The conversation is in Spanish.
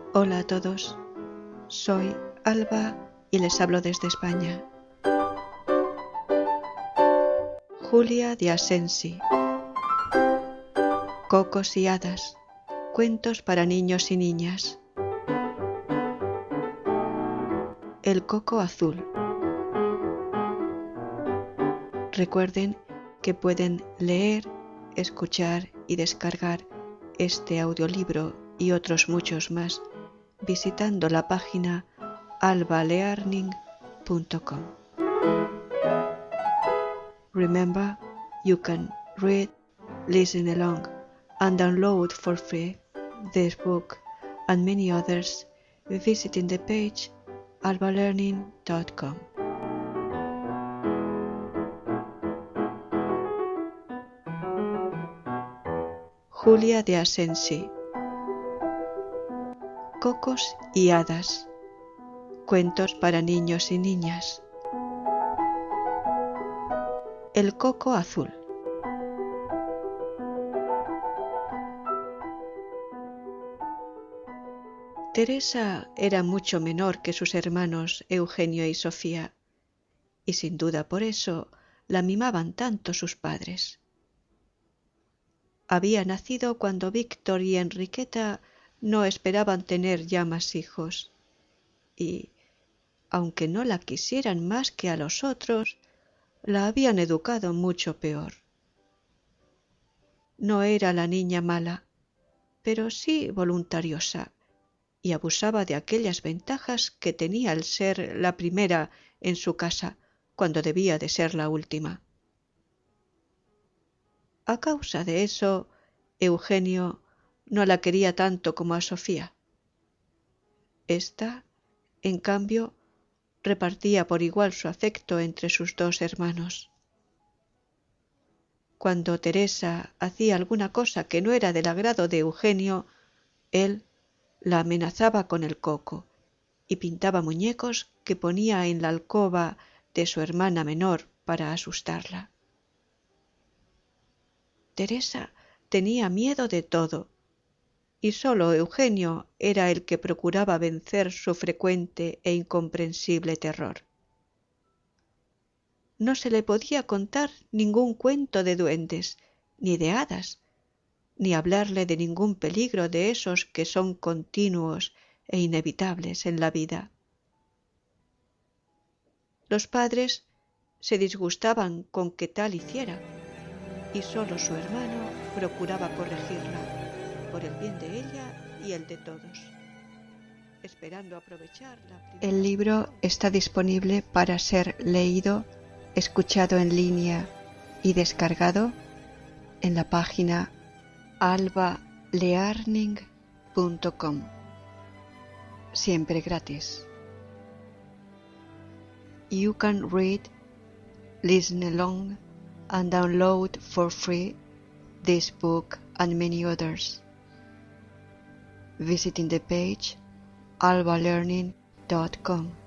Hola a todos, soy Alba y les hablo desde España. Julia de Asensi. Cocos y hadas, cuentos para niños y niñas. El coco azul. Recuerden que pueden leer, escuchar y descargar este audiolibro y otros muchos más visitando la página albalearning.com. Remember, you can read, listen along, and download for free this book and many others visiting the page albalearning.com. Julia de Asensi. Cocos y hadas, cuentos para niños y niñas. El coco azul. Teresa era mucho menor que sus hermanos Eugenio y Sofía, y sin duda por eso la mimaban tanto sus padres. Había nacido cuando Víctor y Enriqueta no esperaban tener ya más hijos, y, aunque no la quisieran más que a los otros, la habían educado mucho peor. No era la niña mala, pero sí voluntariosa, y abusaba de aquellas ventajas que tenía el ser la primera en su casa cuando debía de ser la última. A causa de eso, Eugenio no la quería tanto como a Sofía. Esta, en cambio, repartía por igual su afecto entre sus dos hermanos. Cuando Teresa hacía alguna cosa que no era del agrado de Eugenio, él la amenazaba con el coco y pintaba muñecos que ponía en la alcoba de su hermana menor para asustarla. Teresa tenía miedo de todo, y sólo Eugenio era el que procuraba vencer su frecuente e incomprensible terror. No se le podía contar ningún cuento de duendes, ni de hadas, ni hablarle de ningún peligro de esos que son continuos e inevitables en la vida. Los padres se disgustaban con que tal hiciera, y sólo su hermano procuraba corregirla, por el bien de ella y el de todos, esperando aprovechar la... El libro está disponible para ser leído, escuchado en línea y descargado en la página albalearning.com. Siempre gratis. You can read, listen along, and download for free this book and many others visiting the page albalearning.com.